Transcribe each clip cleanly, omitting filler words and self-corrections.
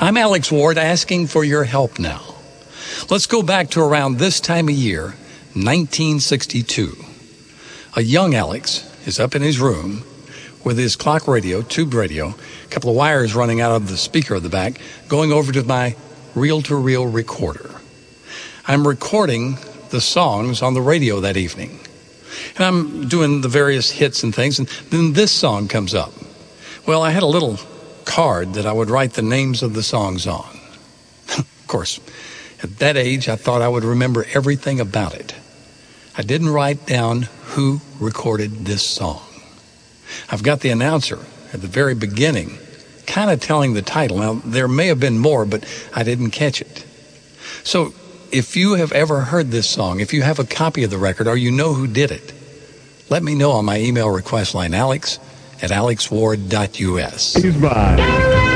I'm Alex Ward asking for your help now. Let's go back to around this time of year, 1962. A young Alex is up in his room with his clock radio, tube radio, a couple of wires running out of the speaker at the back, going over to my reel-to-reel recorder. I'm recording the songs on the radio that evening. And I'm doing the various hits and things, and then this song comes up. Well, I had a little card that I would write the names of the songs on. Of course, at that age, I thought I would remember everything about it. I didn't write down who recorded this song. I've got the announcer at the very beginning kind of telling the title. Now, there may have been more, but I didn't catch it. So if you have ever heard this song, if you have a copy of the record or you know who did it, let me know on my email request line, alex@alexward.us. He's by.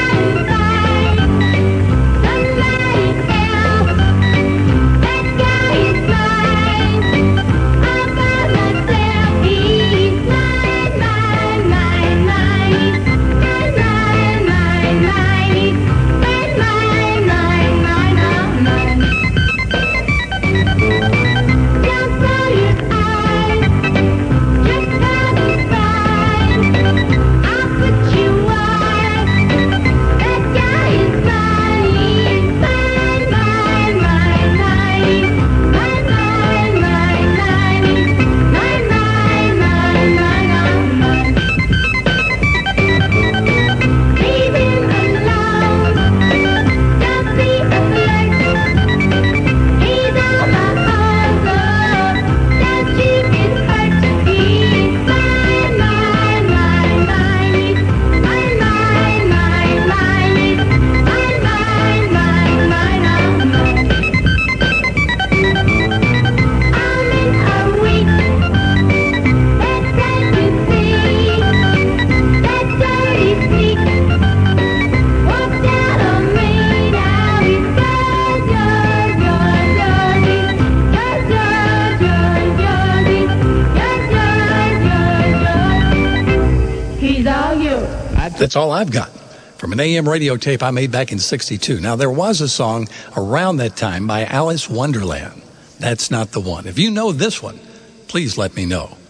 That's all I've got from an AM radio tape I made back in 62. Now, there was a song around that time by Alice Wonderland. That's not the one. If you know this one, please let me know.